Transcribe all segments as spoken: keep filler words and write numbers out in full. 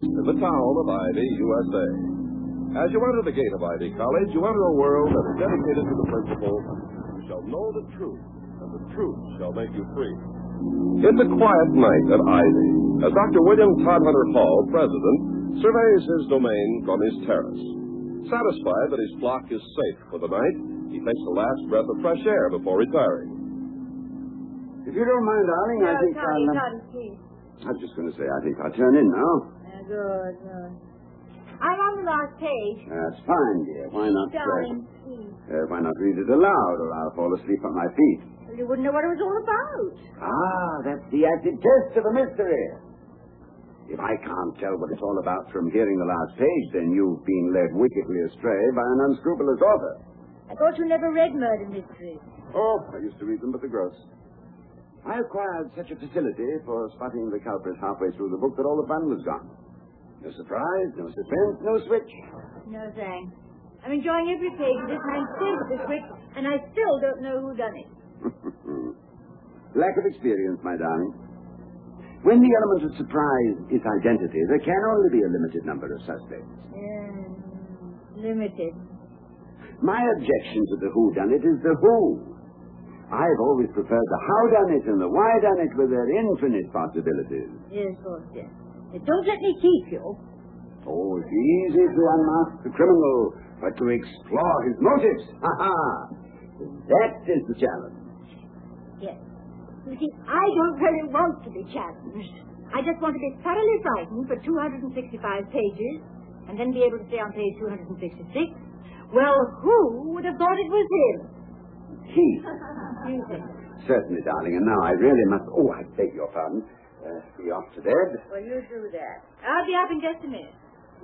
in the town of Ivy, U S A. As you enter the gate of Ivy College, you enter a world that is dedicated to the principle, you shall know the truth, and the truth shall make you free. It's a quiet night at Ivy, as Doctor William Todhunter Hall, president, surveys his domain from his terrace. Satisfied that his flock is safe for the night, he takes a last breath of fresh air before retiring. If you don't mind, darling, no, I think Toddy, I'll... Toddy, please. I was just going to say, I think I'll turn in now. Uh, good, good. I'm on the last page. That's fine, dear. Why not... Darling, uh, please. uh, why not read it aloud, or I'll fall asleep on my feet? Well, you wouldn't know what it was all about. Ah, that's the acid test of a mystery. If I can't tell what it's all about from hearing the last page, then you've been led wickedly astray by an unscrupulous author. I thought you never read murder mysteries. Oh, I used to read them, but the gross. I acquired such a facility for spotting the culprit halfway through the book that all the fun was gone. No surprise, no suspense, no switch. No thanks. I'm enjoying every page of this, and I'm still at the switch, and I still don't know who done it. Lack of experience, my darling. When the element of surprise is identity, there can only be a limited number of suspects. Yeah, limited. My objection to the whodunit is the who. I've always preferred the how-done-it and the why-done-it with their infinite possibilities. Yes, of course, yes. But don't let me keep you. Oh, it's easy to unmask the criminal, but to explore his motives, ha-ha! That is the challenge. Yes. You see, I don't really want to be challenged. I just want to be thoroughly frightened for two hundred sixty-five pages, and then be able to say on page two hundred sixty-six, well, who would have thought it was him? He. You think? Certainly, darling, and now I really must... Oh, I beg your pardon. Uh, be off to bed. Well, you do that. I'll be up in just a minute.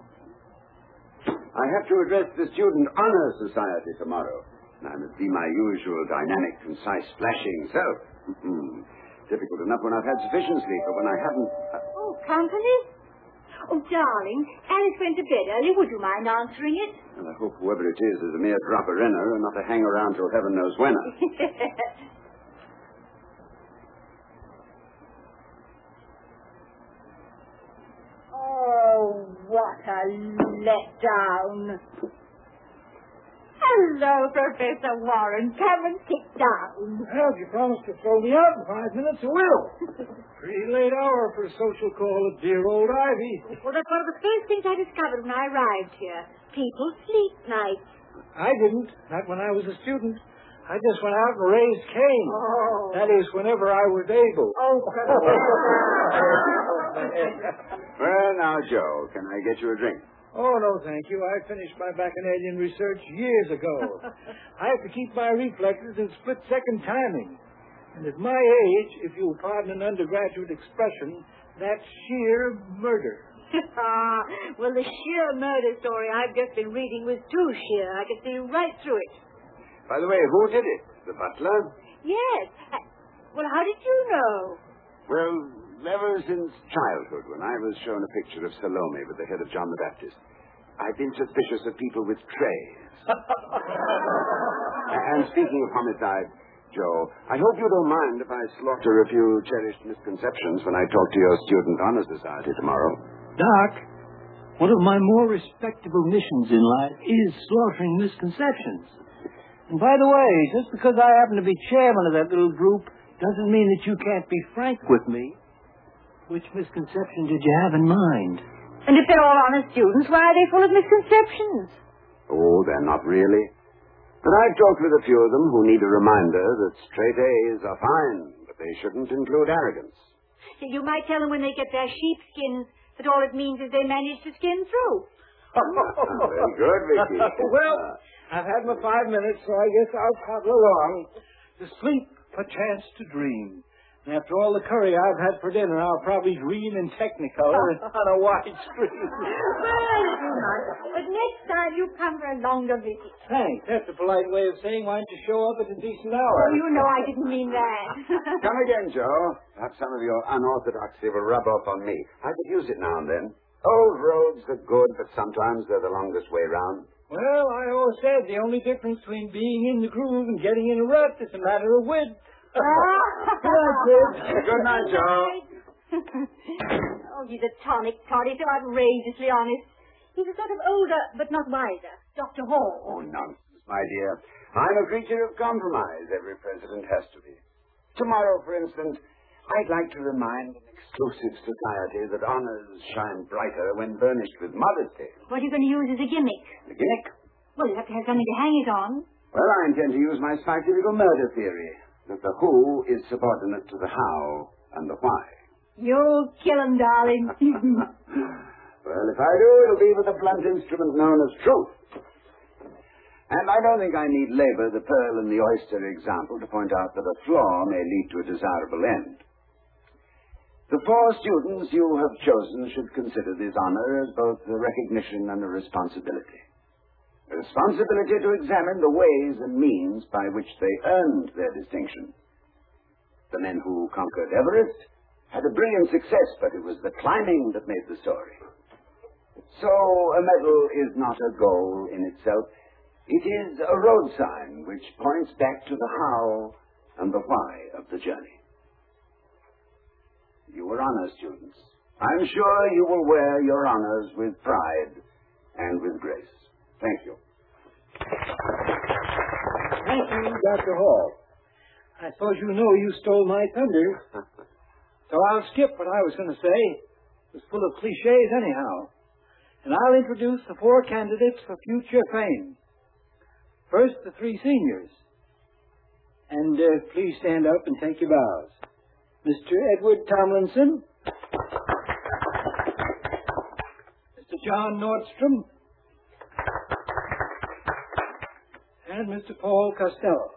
I have to address the Student Honor Society tomorrow. And I must be my usual dynamic, concise, flashing self. Difficult enough when I've had sufficient sleep, but when I haven't... Uh... Oh, company? Oh, darling, Alice went to bed early. Would you mind answering it? And I hope whoever it is is a mere drop-a-renner and not a hang-around till heaven knows when. Oh, what a letdown. Hello, Professor Warren. Come and sit down. Well, you promised to throw me out in five minutes, I will. Pretty late hour for a social call at dear old Ivy. Well, that's one of the first things I discovered when I arrived here. People sleep nights. I didn't. Not when I was a student. I just went out and raised Cain. Oh. That is, whenever I was able. Oh, Well, now, Joe, can I get you a drink? Oh, no, thank you. I finished my bacchanalian research years ago. I have to keep my reflexes in split-second timing. And at my age, if you'll pardon an undergraduate expression, that's sheer murder. Well, the sheer murder story I've just been reading was too sheer. I could see right through it. By the way, who did it? The butler? Yes. I, well, how did you know? Well, ever since childhood, when I was shown a picture of Salome with the head of John the Baptist, I've been suspicious of people with trays. And speaking of homicide, Joe, I hope you don't mind if I slaughter a few cherished misconceptions when I talk to your Student Honor Society tomorrow. Doc, one of my more respectable missions in life is slaughtering misconceptions. And by the way, just because I happen to be chairman of that little group doesn't mean that you can't be frank with me. Which misconception did you have in mind? And if they're all honest students, why are they full of misconceptions? Oh, they're not really. But I've talked with a few of them who need a reminder that straight A's are fine, but they shouldn't include arrogance. You might tell them when they get their sheepskins that all it means is they managed to skin through. Very good, Vicky. Well, I've had my five minutes, so I guess I'll toddle along. To sleep, perchance to dream. And after all the curry I've had for dinner, I'll probably dream in Technicolor on a wide screen. Well, you might. But next time you come for a longer visit. Thanks. That's a polite way of saying why don't you show up at a decent hour? Oh, you know I didn't mean that. Come again, Joe. Perhaps some of your unorthodoxy will rub off on me. I could use it now and then. Old roads are good, but sometimes they're the longest way round. Well, I always said the only difference between being in the groove and getting in a rut is a matter of width. Good night, Joe. Oh, he's a tonic, Toddy, so outrageously honest. He's a sort of older, but not wiser, Doctor Hall. Oh, nonsense, my dear. I'm a creature of compromise. Every president has to be. Tomorrow, for instance, I'd like to remind an exclusive society that honors shine brighter when burnished with modesty. What are you going to use as a gimmick? The gimmick? Well, you have to have something to hang it on. Well, I intend to use my scientific murder theory, that the who is subordinate to the how and the why. You'll kill him, darling. Well, if I do, it'll be with a blunt instrument known as truth. And I don't think I need labor the pearl and the oyster example to point out that a flaw may lead to a desirable end. The four students you have chosen should consider this honor as both a recognition and a responsibility. A responsibility to examine the ways and means by which they earned their distinction. The men who conquered Everest had a brilliant success, but it was the climbing that made the story. So a medal is not a goal in itself. It is a road sign which points back to the how and the why of the journey. You were honor students. I'm sure you will wear your honors with pride and with grace. Thank you. Thank you, Doctor Hall. I suppose you know you stole my thunder. So I'll skip what I was going to say. It was full of cliches anyhow. And I'll introduce the four candidates for future fame. First, the three seniors. And uh, please stand up and take your bows. Mister Edward Tomlinson. Mister John Nordstrom. And Mister Paul Costello.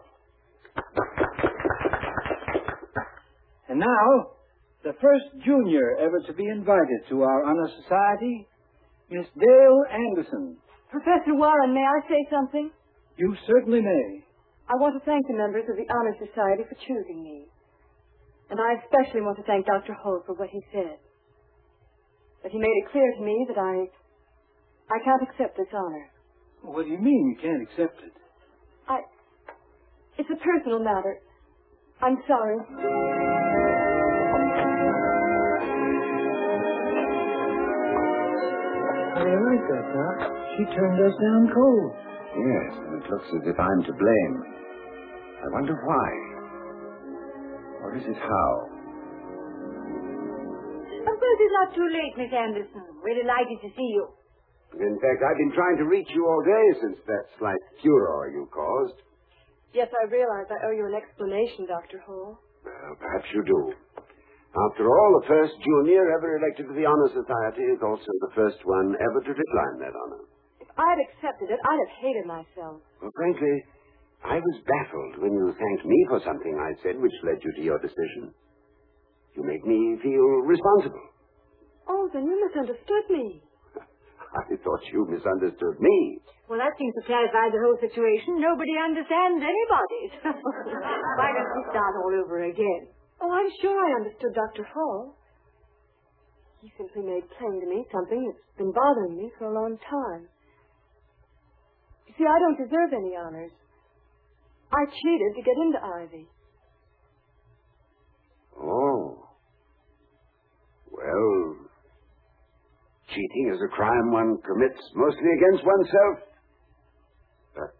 And now, the first junior ever to be invited to our honor society, Miss Dale Anderson. Professor Warren, may I say something? You certainly may. I want to thank the members of the Honor Society for choosing me. And I especially want to thank Doctor Hull for what he said. But he made it clear to me that I... I can't accept this honor. What do you mean you can't accept it? I... It's a personal matter. I'm sorry. I like that, Doc. She turned us down cold. Yes, and it looks as if I'm to blame. I wonder why. Or is it how? Of course, it's not too late, Miss Anderson. We're delighted to see you. In fact, I've been trying to reach you all day since that slight furor you caused. Yes, I realize I owe you an explanation, Doctor Hull. Well, perhaps you do. After all, the first junior ever elected to the Honor Society is also the first one ever to decline that honor. If I had accepted it, I'd have hated myself. Well, frankly, I was baffled when you thanked me for something I said which led you to your decision. You made me feel responsible. Oh, then you misunderstood me. I thought you misunderstood me. Well, that seems to clarify the whole situation. Nobody understands anybody. Why don't we start all over again? Oh, I'm sure I understood Doctor Hull. He simply made plain to me something that's been bothering me for a long time. You see, I don't deserve any honors. I cheated to get into Ivy. Oh. Well, cheating is a crime one commits mostly against oneself. But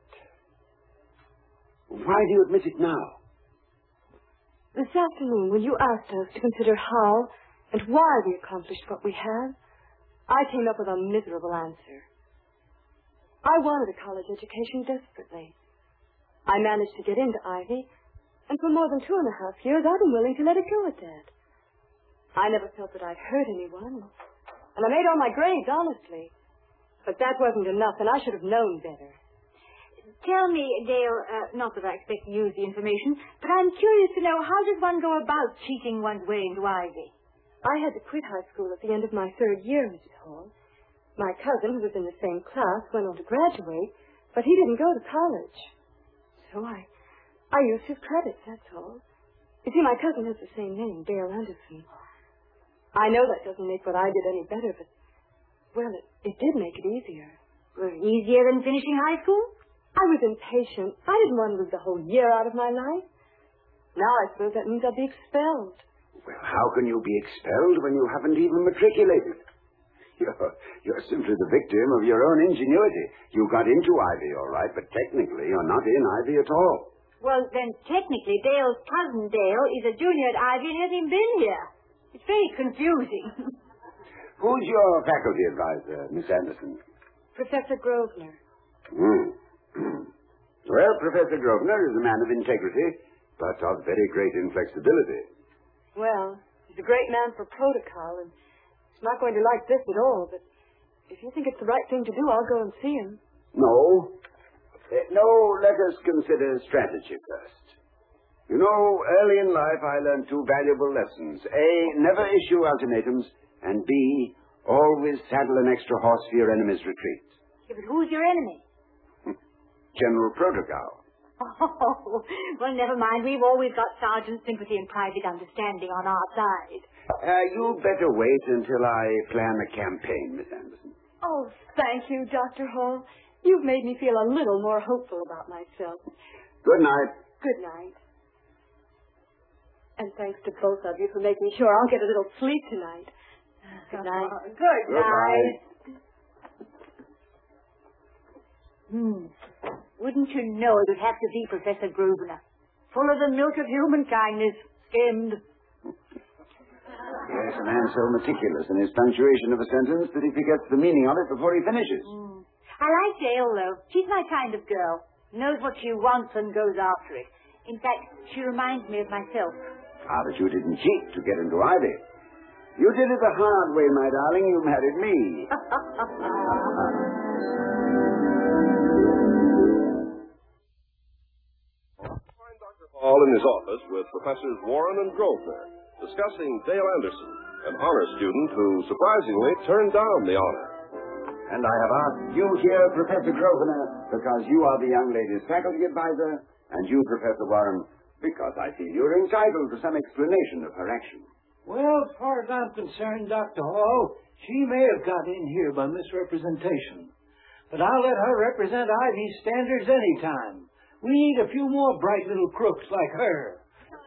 why do you admit it now? This afternoon, when you asked us to consider how and why we accomplished what we have, I came up with a miserable answer. I wanted a college education desperately. I managed to get into Ivy, and for more than two and a half years, I've been willing to let it go at that. I never felt that I'd hurt anyone, and I made all my grades honestly. But that wasn't enough, and I should have known better. Tell me, Dale, uh, not that I expect to use the information, but I'm curious to know, how does one go about cheating one's way into Ivy? I had to quit high school at the end of my third year, Missus Hall. My cousin, who was in the same class, went on to graduate, but he didn't go to college. So I, I used his credits, that's all. You see, my cousin has the same name, Dale Anderson. I know that doesn't make what I did any better, but, well, it, it did make it easier. Well, easier than finishing high school? I was impatient. I didn't want to lose the whole year out of my life. Now I suppose that means I'll be expelled. Well, how can you be expelled when you haven't even matriculated? You're, you're simply the victim of your own ingenuity. You got into Ivy, all right, but technically you're not in Ivy at all. Well, then technically Dale's cousin Dale is a junior at Ivy and hasn't been here. It's very confusing. Who's your faculty advisor, Miss Anderson? Professor Grosvenor. Hmm. Well, Professor Grosvenor is a man of integrity, but of very great inflexibility. Well, he's a great man for protocol, and he's not going to like this at all, but if you think it's the right thing to do, I'll go and see him. No. Uh, no, let us consider strategy first. You know, early in life I learned two valuable lessons. A, never issue ultimatums, and B, always saddle an extra horse for your enemy's retreat. Yeah, but who's your enemy? General Protocol. Oh, well, never mind. We've always got sergeant sympathy and private understanding on our side. Uh, you better wait until I plan a campaign, Miss Anderson. Oh, thank you, Doctor Hall. You've made me feel a little more hopeful about myself. Good night. Good night. And thanks to both of you for making sure I'll get a little sleep tonight. Good night. Good night. Goodbye. Hmm. Wouldn't you know it would have to be Professor Grosvenor? Full of the milk of human kindness, skimmed. Yes, a man so meticulous in his punctuation of a sentence that he forgets the meaning of it before he finishes. Mm. I like Dale, though. She's my kind of girl. Knows what she wants and goes after it. In fact, she reminds me of myself. Ah, but you didn't cheat to get into Ivy. You did it the hard way, my darling. You married me. Find Doctor Hall in his office with Professors Warren and Grosvenor discussing Dale Anderson, an honor student who surprisingly turned down the honor. And I have asked you here, Professor Grosvenor, because you are the young lady's faculty advisor, and you, Professor Warren, because I feel you're entitled to some explanation of her action. Well, as far as I'm concerned, Doctor Hall, she may have got in here by misrepresentation. But I'll let her represent Ivy's standards any time. We need a few more bright little crooks like her.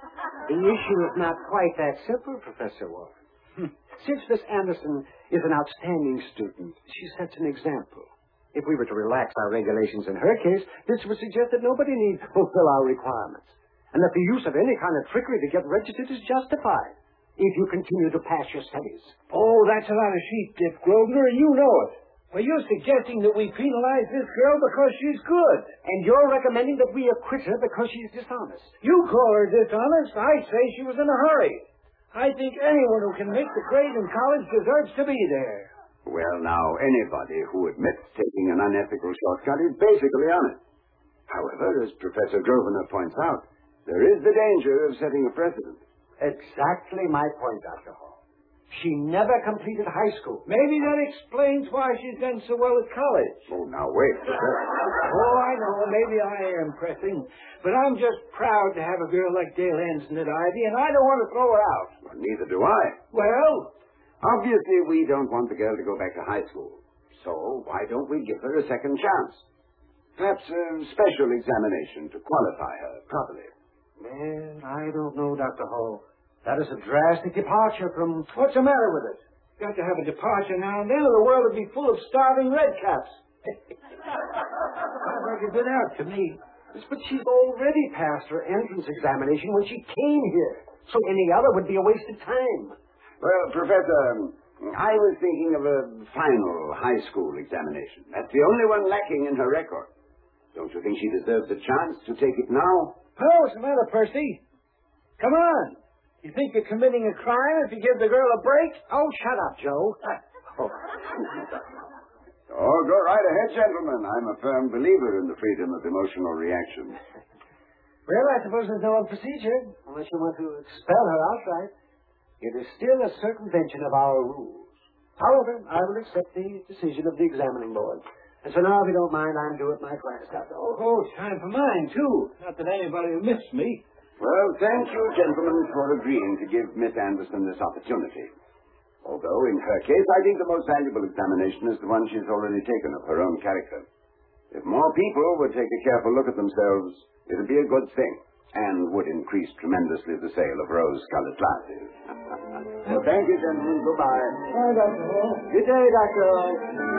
The issue is not quite that simple, Professor Warren. Since Miss Anderson is an outstanding student, she sets an example. If we were to relax our regulations in her case, this would suggest that nobody need fulfill our requirements, and that the use of any kind of trickery to get registered is justified if you continue to pass your studies. Oh, that's a lot of sheep dip, Grosvenor, and you know it. Well, you're suggesting that we penalize this girl because she's good. And you're recommending that we acquit her because she's dishonest. You call her dishonest. I say she was in a hurry. I think anyone who can make the grade in college deserves to be there. Well, now, anybody who admits taking an unethical shortcut is basically honest. However, as Professor Grosvenor points out, there is the danger of setting a precedent. Exactly my point, Doctor Hall. She never completed high school. Maybe that explains why she's done so well at college. Oh, now, wait, Professor. Oh, I know. Maybe I am pressing. But I'm just proud to have a girl like Dale Anderson at Ivy, and I don't want to throw her out. Well, neither do I. Well? Obviously, we don't want the girl to go back to high school. So why don't we give her a second chance? Perhaps a special examination to qualify her properly. Man, I don't know, Doctor Hall. That is a drastic departure from... What's the matter with it? Got to have a departure now and then, or the world would be full of starving redcaps. Sounds like a good out to me. Yes, but she's already passed her entrance examination when she came here. So any other would be a waste of time. Well, Professor, I was thinking of a final high school examination. That's the only one lacking in her record. Don't you think she deserves a chance to take it now? Oh, what's the matter, Percy? Come on. You think you're committing a crime if you give the girl a break? Oh, shut up, Joe. Oh. Oh, go right ahead, gentlemen. I'm a firm believer in the freedom of emotional reaction. Well, I suppose there's no other procedure, unless you want to expel her outright. It is still a circumvention of our rules. However, I will accept the decision of the examining board. And so now, if you don't mind, I'm due at my class, Doctor. Oh, oh, it's time for mine, too. Not that anybody will miss me. Well, thank you, gentlemen, for agreeing to give Miss Anderson this opportunity. Although, in her case, I think the most valuable examination is the one she's already taken of her own character. If more people would take a careful look at themselves, it would be a good thing. and would increase tremendously the sale of rose-colored glasses. Well, thank you, gentlemen. Goodbye. Bye, Doctor Hall. Good day, Doctor Hall.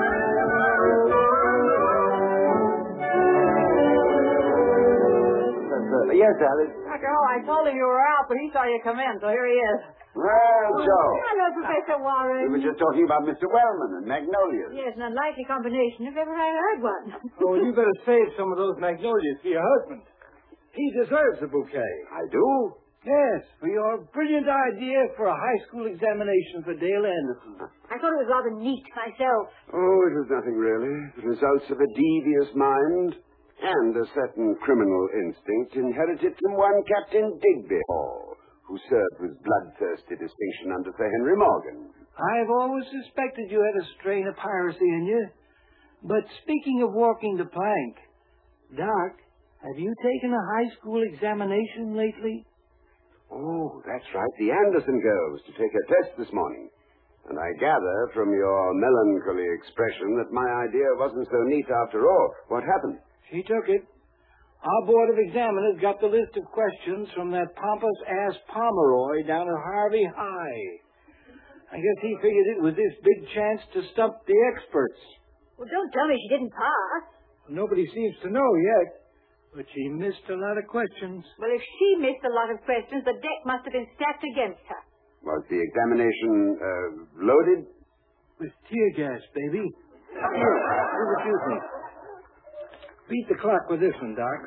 Yes, Alice. Doctor Hall, I told him you were out, but he saw you come in, so here he is. Well, Joe. Hello, Professor Warren. We were just talking about Mister Wellman and magnolias. Yes, an unlikely combination if ever I heard one. Oh, you better save some of those magnolias for your husband. He deserves a bouquet. I do? Yes, for your brilliant idea for a high school examination for Dale Anderson. I thought it was rather neat myself. Oh, it was nothing really. The results of a devious mind and a certain criminal instinct inherited from one Captain Digby Hall, who served with bloodthirsty distinction under Sir Henry Morgan. I've always suspected you had a strain of piracy in you. But speaking of walking the plank, Doc, have you taken a high school examination lately? Oh, that's right. The Anderson girl was to take her test this morning. And I gather from your melancholy expression that my idea wasn't so neat after all. What happened? She took it. Our Board of Examiners got the list of questions from that pompous-ass Pomeroy down at Harvey High. I guess he figured it was his big chance to stump the experts. Well, don't tell me she didn't pass. Nobody seems to know yet, but she missed a lot of questions. Well, if she missed a lot of questions, the deck must have been stacked against her. Was the examination uh, loaded? With tear gas, baby. Here, do what you think. Beat the clock with this one, Doc.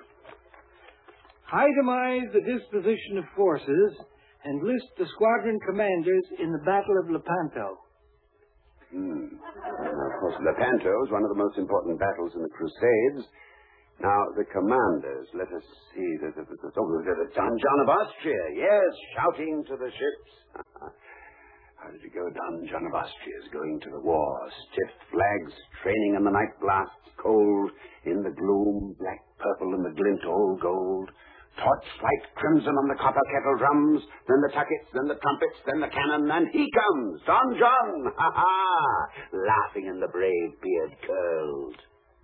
Itemize the disposition of forces and list the squadron commanders in the Battle of Lepanto. Hmm. Now, of course, Lepanto is one of the most important battles in the Crusades. Now, the commanders, let us see. There's, there's, there's, oh, there's Don John of Austria, yes, shouting to the ships. How did it go? Don John of Austria is going to the war. Stiff flags training in the night blasts, cold in the gloom, black purple in the glint, all gold. Torchlight crimson on the copper kettle drums, then the tuckets, then the trumpets, then the cannon, and he comes, Don John, ha-ha, laughing in the brave beard curled.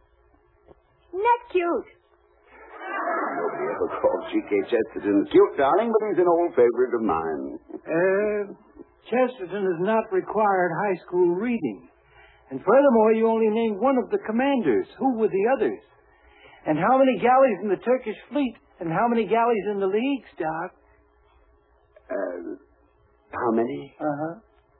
Not cute. Nobody ever called G K Chesterton cute, darling, but he's an old favorite of mine. Uh, Chesterton has not required high school reading. And furthermore, you only named one of the commanders. Who were the others? And how many galleys in the Turkish fleet? And how many galleys in the leagues, Doc? Uh, how many? Uh-huh.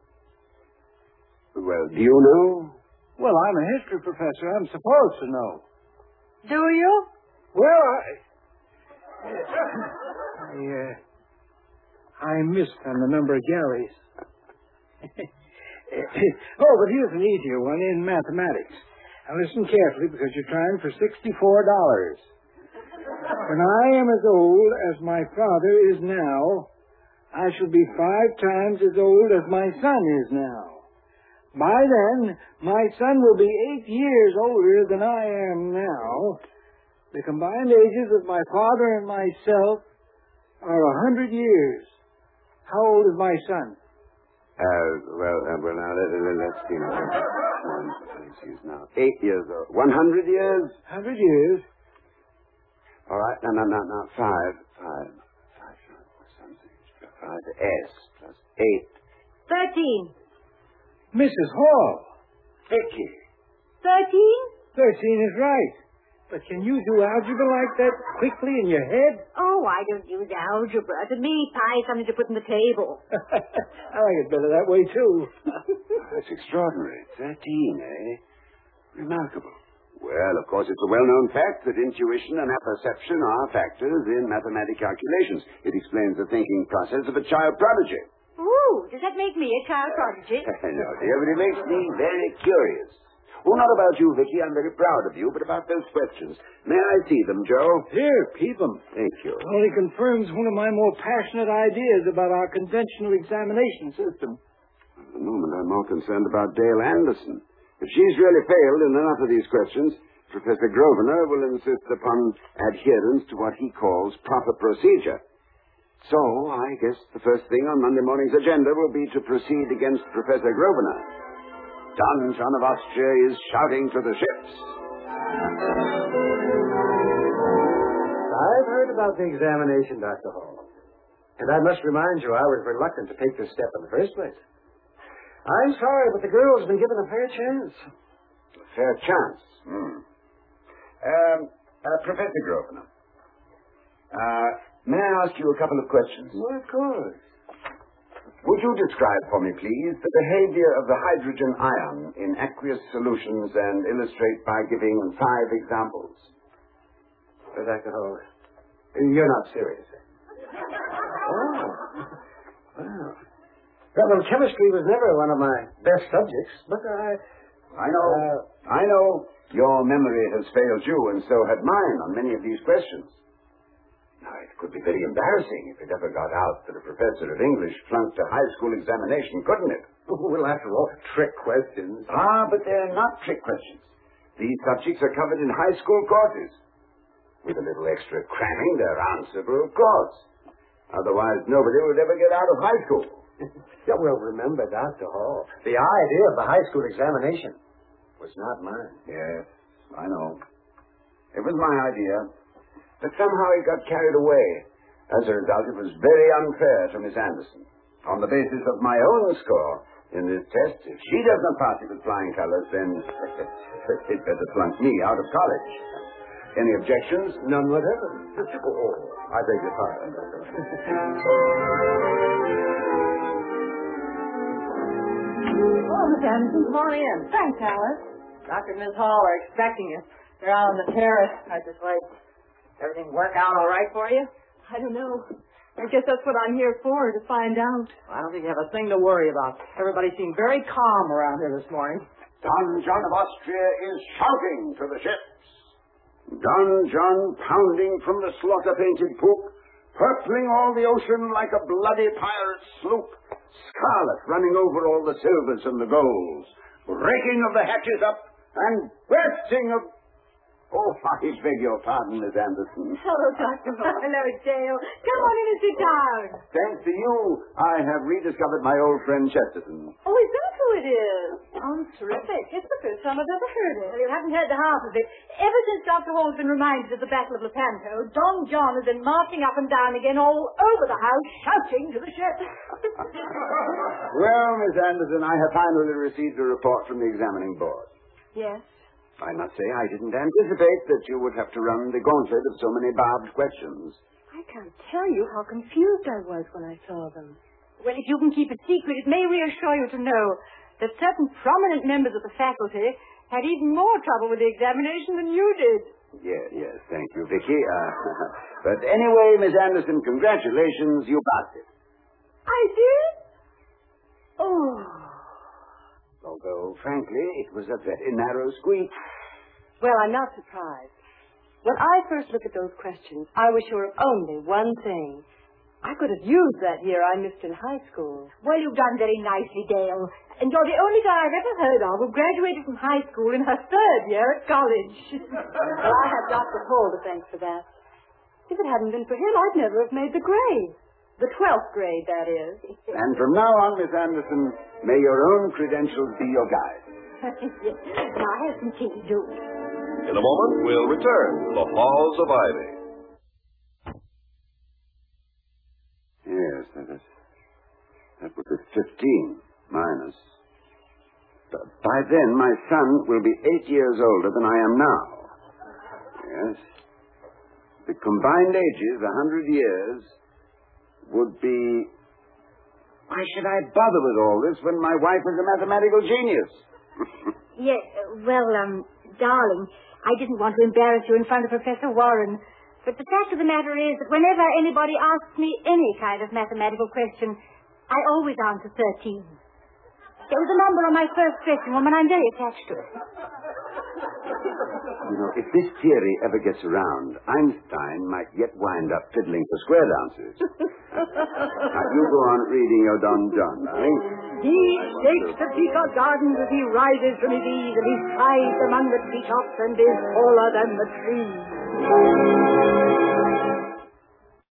Well, do you know? Well, I'm a history professor. I'm supposed to know. Do you? Well, I... I, uh, I missed on the number of galleys. Oh, but here's an easier one in mathematics. Now listen carefully because you're trying for sixty-four dollars. When I am as old as my father is now, I shall be five times as old as my son is now. By then, my son will be eight years older than I am now. The combined ages of my father and myself are a hundred years. How old is my son? Uh, well, uh, well, now, let, let, let's see now. One, he's now eight years old. One hundred years? Hundred years. All right, no, no, no, no, five, five, five, something. Five, S plus eight. Thirteen. Missus Hall. Vicky. Thirteen? Thirteen is right. But can you do algebra like that quickly in your head? Oh, I don't use algebra. To me, pi is something to put on the table. I like it better that way, too. That's extraordinary. Thirteen, eh? Remarkable. Well, of course, it's a well-known fact that intuition and apperception are factors in mathematic calculations. It explains the thinking process of a child prodigy. Ooh, does that make me a child prodigy? No, dear, but it makes me very curious. Oh, not about you, Vicky. I'm very proud of you, but about those questions. May I see them, Joe? Here, keep them. Thank you. It only confirms one of my more passionate ideas about our conventional examination system. At the moment, I'm more concerned about Dale Anderson. If she's really failed in enough of these questions, Professor Grosvenor will insist upon adherence to what he calls proper procedure. So, I guess the first thing on Monday morning's agenda will be to proceed against Professor Grosvenor. Don John of Austria is shouting to the ships. I've heard about the examination, Doctor Hall. And I must remind you, I was reluctant to take this step in the first place. I'm sorry, but the girl's been given a fair chance. A fair chance? Hmm. Um, uh, Professor Grosvenor, uh, may I ask you a couple of questions? Well, of course. Would you describe for me, please, the behavior of the hydrogen ion in aqueous solutions and illustrate by giving five examples? Uh, Doctor Hall, you're not serious. Oh. Wow. Well, chemistry was never one of my best subjects, but I... I know. Uh, I know your memory has failed you, and so had mine on many of these questions. Now, it could be very embarrassing if it ever got out that a professor of English flunked a high school examination, couldn't it? Well, after all, trick questions. Ah, but they're not trick questions. These subjects are covered in high school courses. With a little extra cramming, they're answerable, of course. Otherwise, nobody would ever get out of high school. Yeah, well, remember, Doctor Hall, the idea of the high school examination was not mine. Yes, I know. It was my idea. But somehow it got carried away. As a result, it was very unfair to Miss Anderson. On the basis of my own score in this test, if she doesn't pass it with flying colors, then it better flunk me out of college. Any objections? None whatever. Oh, I beg your pardon. Oh, Miss Anderson, come on in. Thanks, Alice. Doctor and Miss Hall are expecting you. They're out on the terrace. I just like, everything work out all right for you? I don't know. I guess that's what I'm here for, to find out. I don't think you have a thing to worry about. Everybody seemed very calm around here this morning. Don John of Austria is shouting to the ships. Don John pounding from the slaughter-painted poop, purpling all the ocean like a bloody pirate sloop, scarlet running over all the silvers and the golds, raking of the hatches up, and bursting of... Oh, I beg your pardon, Miss Anderson. Hello, Doctor Hello, Dale. Come on in and sit down. Thanks to you, I have rediscovered my old friend Chesterton. Oh, is that who it is? Oh, terrific. It's the first time I've ever heard it. Well, you haven't heard the half of it. Ever since Doctor Hall's been reminded of the Battle of Lepanto, Don John has been marching up and down again all over the house, shouting to the ship. Well, Miss Anderson, I have finally received a report from the examining board. Yes? I must say I didn't anticipate that you would have to run the gauntlet of so many barbed questions. I can't tell you how confused I was when I saw them. Well, if you can keep it secret, it may reassure you to know that certain prominent members of the faculty had even more trouble with the examination than you did. Yes, yes, thank you, Vicky. Uh, but anyway, Miss Anderson, congratulations, you passed it. I did? Oh... Although, frankly, it was a very narrow squeak. Well, I'm not surprised. When I first looked at those questions, I was sure of only one thing. I could have used that year I missed in high school. Well, you've done very nicely, Dale. And you're the only guy I've ever heard of who graduated from high school in her third year at college. Well, I have Doctor Hall to thank for that. If it hadn't been for him, I'd never have made the grade. The twelfth grade, that is. And from now on, Miss Anderson, may your own credentials be your guide. Yes. Now, I have some tea to do. In a moment, we'll return to the Halls of Ivy. Yes, that is... That would be fifteen minus... By then, my son will be eight years older than I am now. Yes. The combined ages, a hundred years... would be... Why should I bother with all this when my wife is a mathematical genius? Yes, uh, well, um, darling, I didn't want to embarrass you in front of Professor Warren, but the fact of the matter is that whenever anybody asks me any kind of mathematical question, I always answer thirteen. There was a number on my first question, one, and I'm very attached to it. You know, if this theory ever gets around, Einstein might yet wind up fiddling for square dances. Now, you go on reading your Don John, darling. He shakes the peacock gardens as he rises from his ease, and he strides among the treetops and is taller than the trees.